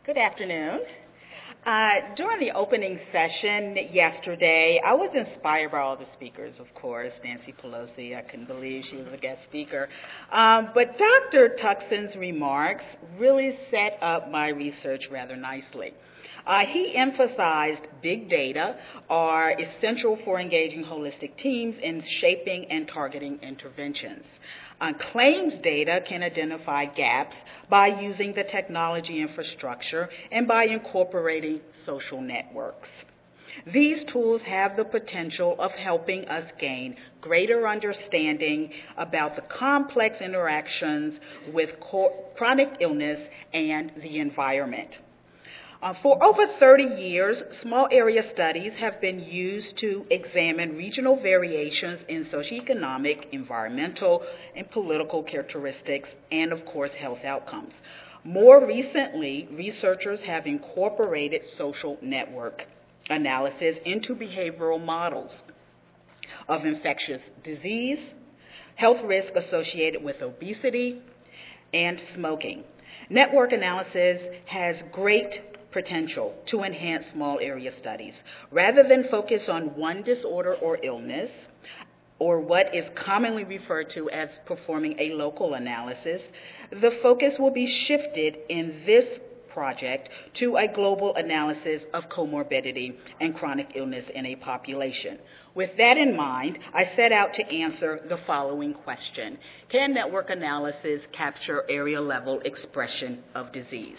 Good afternoon. During the opening session yesterday, I was inspired by all the speakers, of course. Nancy Pelosi, I couldn't believe she was a guest speaker. But Dr. Tuckson's remarks really set up my research rather nicely. He emphasized big data are essential for engaging holistic teams in shaping and targeting interventions. Claims data can identify gaps by using the technology infrastructure and by incorporating social networks. These tools have the potential of helping us gain greater understanding about the complex interactions with chronic illness and the environment. For over 30 years, small area studies have been used to examine regional variations in socioeconomic, environmental, and political characteristics, and of course, health outcomes. More recently, researchers have incorporated social network analysis into behavioral models of infectious disease, health risk associated with obesity, and smoking. Network analysis has great potential to enhance small area studies. Rather than focus on one disorder or illness, or what is commonly referred to as performing a local analysis, the focus will be shifted in this project to a global analysis of comorbidity and chronic illness in a population. With that in mind, I set out to answer the following question: can network analysis capture area-level expression of disease?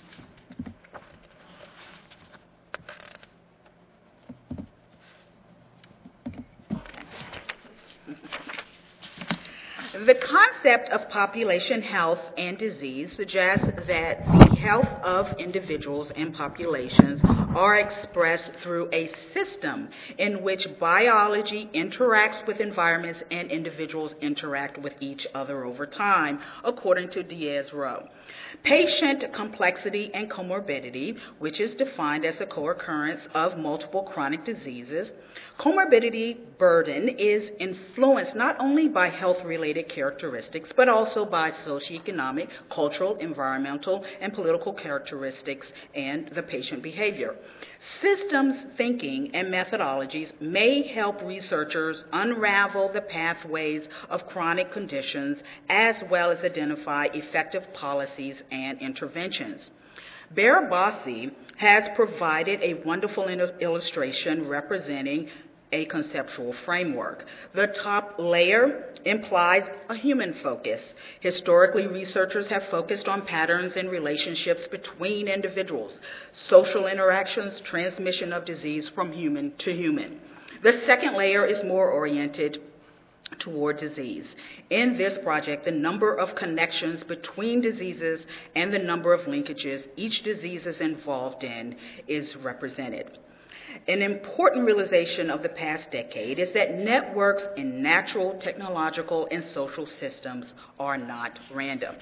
The concept of population health and disease suggests that the health of individuals and populations are expressed through a system in which biology interacts with environments and individuals interact with each other over time, according to Diaz-Rowe. Patient complexity and comorbidity, which is defined as a co-occurrence of multiple chronic diseases. Comorbidity burden is influenced not only by health-related characteristics, but also by socioeconomic, cultural, environmental, and political characteristics and the patient behavior. Systems thinking and methodologies may help researchers unravel the pathways of chronic conditions as well as identify effective policies and interventions. Barabasi has provided a wonderful illustration representing a conceptual framework. The top layer implies a human focus. Historically, researchers have focused on patterns and relationships between individuals, social interactions, transmission of disease from human to human. The second layer is more oriented toward disease. In this project, the number of connections between diseases and the number of linkages each disease is involved in is represented. An important realization of the past decade is that networks in natural, technological, and social systems are not random.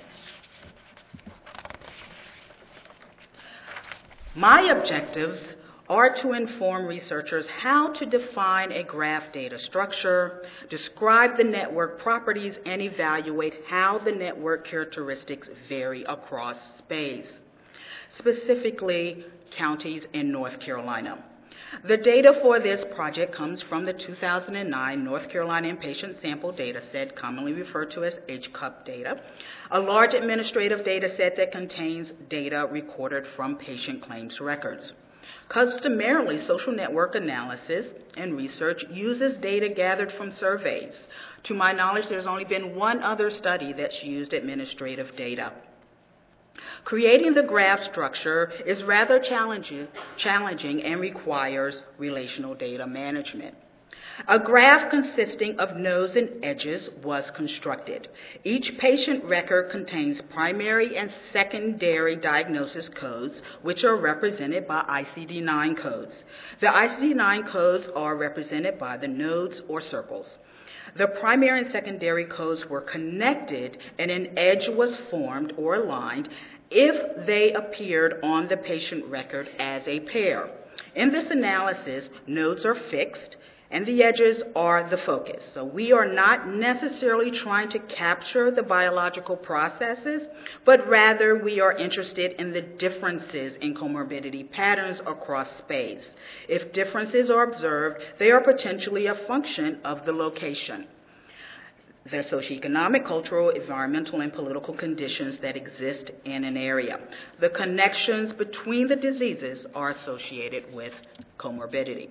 My objectives are to inform researchers how to define a graph data structure, describe the network properties, and evaluate how the network characteristics vary across space, specifically counties in North Carolina. The data for this project comes from the 2009 North Carolina Inpatient Sample Data Set, commonly referred to as HCUP data, a large administrative data set that contains data recorded from patient claims records. Customarily, social network analysis and research uses data gathered from surveys. To my knowledge, there's only been one other study that's used administrative data. Creating the graph structure is rather challenging and requires relational data management. A graph consisting of nodes and edges was constructed. Each patient record contains primary and secondary diagnosis codes, which are represented by ICD-9 codes. The ICD-9 codes are represented by the nodes or circles. The primary and secondary codes were connected and an edge was formed or aligned if they appeared on the patient record as a pair. In this analysis, nodes are fixed and the edges are the focus. So we are not necessarily trying to capture the biological processes, but rather we are interested in the differences in comorbidity patterns across space. If differences are observed, they are potentially a function of the location, the socioeconomic, cultural, environmental, and political conditions that exist in an area. The connections between the diseases are associated with comorbidity.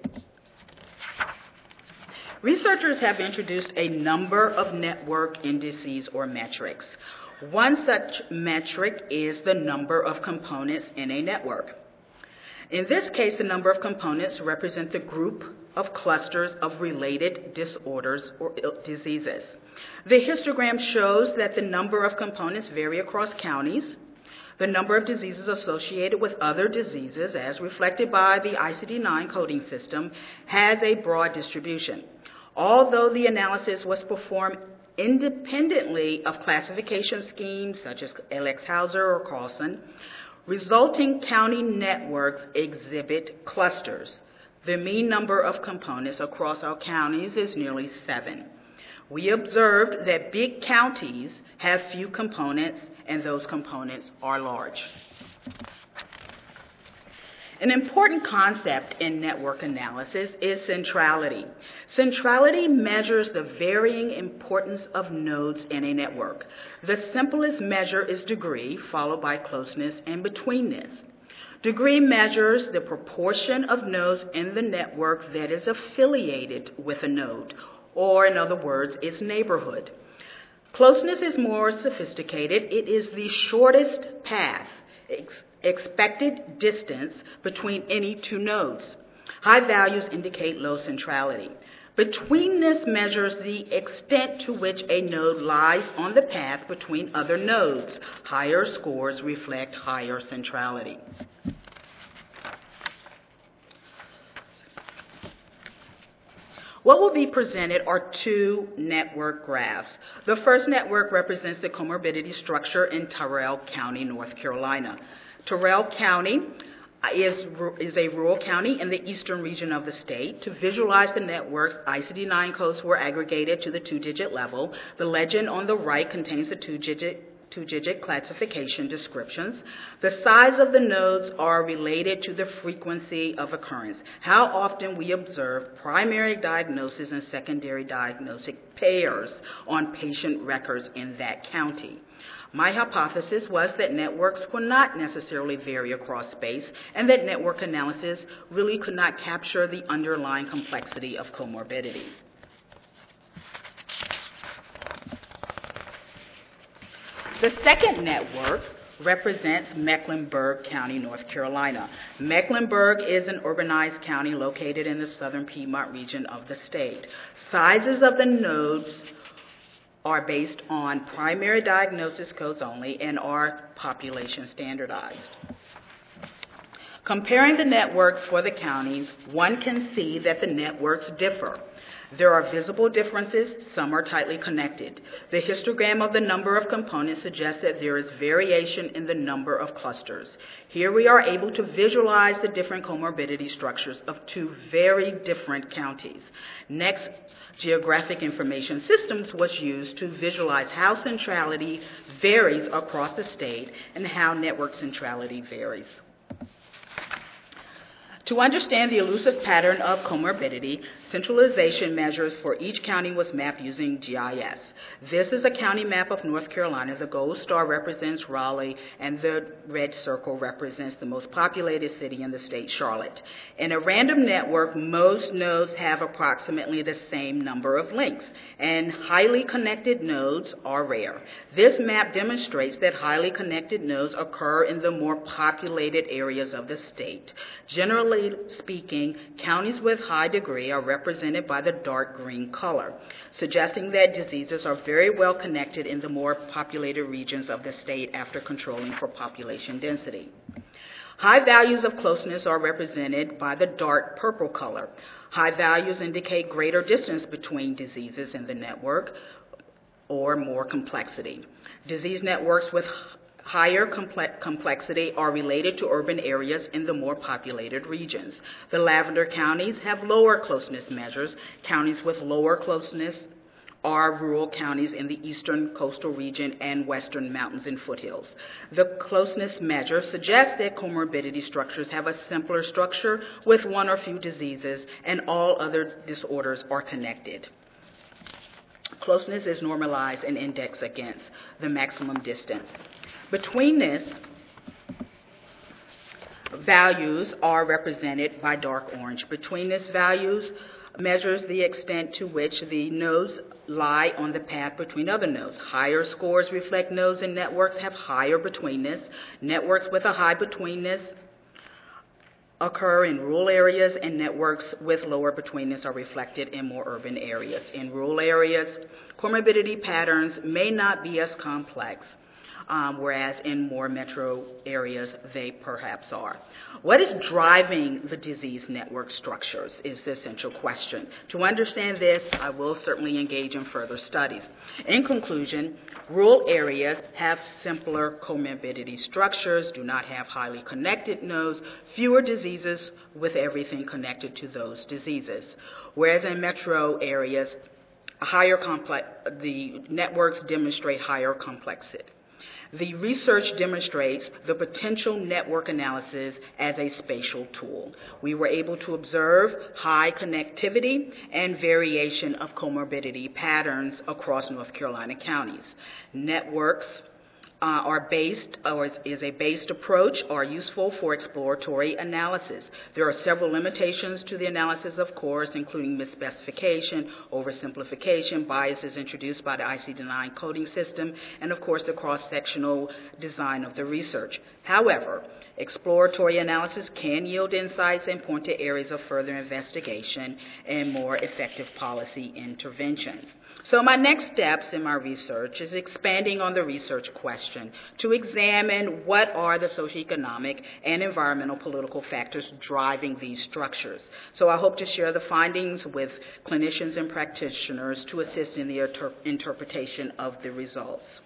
Researchers have introduced a number of network indices or metrics. One such metric is the number of components in a network. In this case, the number of components represent the group of clusters of related disorders or diseases. The histogram shows that the number of components vary across counties. The number of diseases associated with other diseases, as reflected by the ICD-9 coding system, has a broad distribution. Although the analysis was performed independently of classification schemes such as Elixhauser or Carlson, resulting county networks exhibit clusters. The mean number of components across our counties is nearly 7. We observed that big counties have few components, and those components are large. An important concept in network analysis is centrality. Centrality measures the varying importance of nodes in a network. The simplest measure is degree, followed by closeness and betweenness. Degree measures the proportion of nodes in the network that is affiliated with a node, or in other words, its neighborhood. Closeness is more sophisticated. It is the shortest path, expected distance between any two nodes. High values indicate low centrality. Betweenness measures the extent to which a node lies on the path between other nodes. Higher scores reflect higher centrality. What will be presented are two network graphs. The first network represents the comorbidity structure in Tyrrell County, North Carolina. Tyrrell County is a rural county in the eastern region of the state. To visualize the network, ICD-9 codes were aggregated to the 2-digit level. The legend on the right contains the two-digit classification descriptions. The size of the nodes are related to the frequency of occurrence, how often we observe primary diagnosis and secondary diagnostic pairs on patient records in that county. My hypothesis was that networks will not necessarily vary across space and that network analysis really could not capture the underlying complexity of comorbidity. The second network represents Mecklenburg County, North Carolina. Mecklenburg is an urbanized county located in the southern Piedmont region of the state. Sizes of the nodes are based on primary diagnosis codes only and are population standardized. Comparing the networks for the counties, one can see that the networks differ. There are visible differences, some are tightly connected. The histogram of the number of components suggests that there is variation in the number of clusters. Here we are able to visualize the different comorbidity structures of two very different counties. Next, Geographic Information Systems was used to visualize how centrality varies across the state and how network centrality varies. To understand the elusive pattern of comorbidity, centralization measures for each county was mapped using GIS. This is a county map of North Carolina. The gold star represents Raleigh, and the red circle represents the most populated city in the state, Charlotte. In a random network, most nodes have approximately the same number of links, and highly connected nodes are rare. This map demonstrates that highly connected nodes occur in the more populated areas of the state. Generally speaking, counties with high degree are represented by the dark green color, suggesting that diseases are very well connected in the more populated regions of the state after controlling for population density. High values of closeness are represented by the dark purple color. High values indicate greater distance between diseases in the network or more complexity. Disease networks with higher complexity are related to urban areas in the more populated regions. The lavender counties have lower closeness measures. Counties with lower closeness are rural counties in the eastern coastal region and western mountains and foothills. The closeness measure suggests that comorbidity structures have a simpler structure with one or few diseases, and all other disorders are connected. Closeness is normalized and indexed against the maximum distance. Betweenness values are represented by dark orange. Betweenness values measures the extent to which the nodes lie on the path between other nodes. Higher scores reflect nodes and networks have higher betweenness. Networks with a high betweenness occur in rural areas, and networks with lower betweenness are reflected in more urban areas. In rural areas, comorbidity patterns may not be as complex, whereas in more metro areas they perhaps are. What is driving the disease network structures is the essential question. To understand this, I will certainly engage in further studies. In conclusion, rural areas have simpler comorbidity structures, do not have highly connected nodes, fewer diseases with everything connected to those diseases. Whereas in metro areas, the networks demonstrate higher complexity. The research demonstrates the potential network analysis as a spatial tool. We were able to observe high connectivity and variation of comorbidity patterns across North Carolina counties. Networks is a based approach, are useful for exploratory analysis. There are several limitations to the analysis, of course, including misspecification, oversimplification, biases introduced by the ICD-9 coding system, and of course the cross-sectional design of the research. However, exploratory analysis can yield insights and point to areas of further investigation and more effective policy interventions. So my next steps in my research is expanding on the research question to examine what are the socioeconomic and environmental political factors driving these structures. So I hope to share the findings with clinicians and practitioners to assist in the interpretation of the results.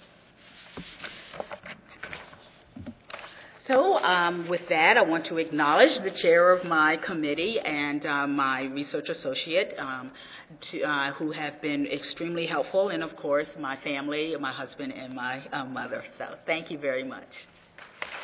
So with that, I want to acknowledge the chair of my committee and my research associate who have been extremely helpful, and of course my family, my husband and my mother. So thank you very much.